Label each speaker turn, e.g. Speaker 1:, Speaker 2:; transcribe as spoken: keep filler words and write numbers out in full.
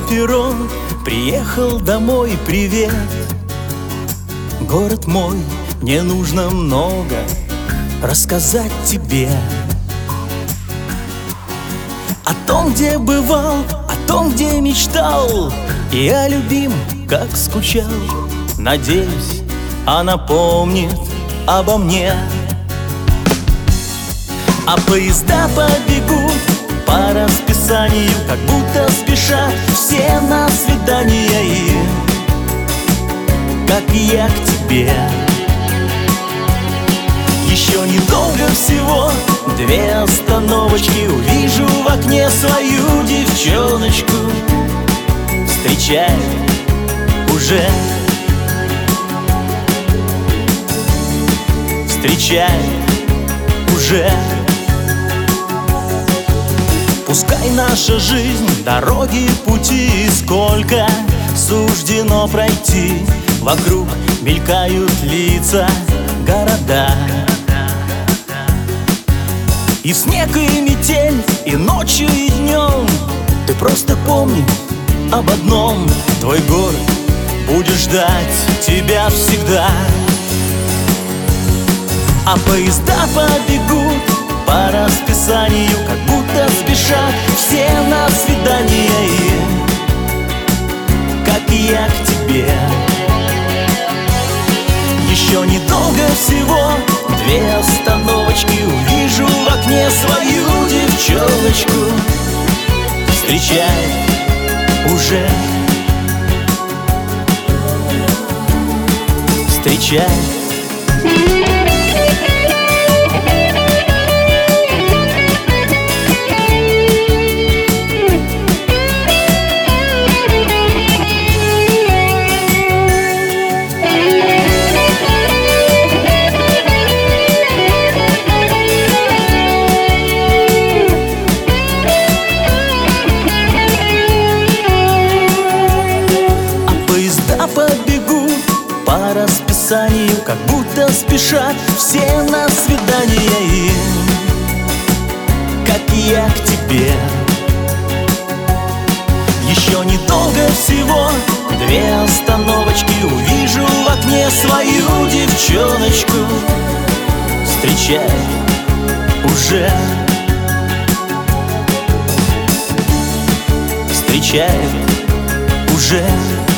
Speaker 1: перрон, приехал домой, привет. Город мой, мне нужно много рассказать тебе о том, где бывал, о том, где мечтал, и о любимом, как скучал. Надеюсь, она помнит обо мне. А поезда побегут по расписанию, как будто спешат все на свидание. И как и я к тебе, еще недолго всего, две остановочки, увижу в окне свою девчоночку. Встречай уже, встречай уже. Пускай наша жизнь, дороги, пути, сколько суждено пройти. Вокруг мелькают лица, города, и снег, и метель, и ночью, и днем. Ты просто помни об одном: твой город будет ждать тебя всегда. А поезда побегут по расписанию, как будто спешат все на свидание. И как и я к тебе, еще недолго всего, две остановочки, увижу в окне свою девчоночку. Встречай уже, встречай. Побегут по расписанию, как будто спешат все на свидание. И как и я к тебе, еще недолго всего, две остановочки, увижу в окне свою девчоночку. Встречай уже, встречай уже.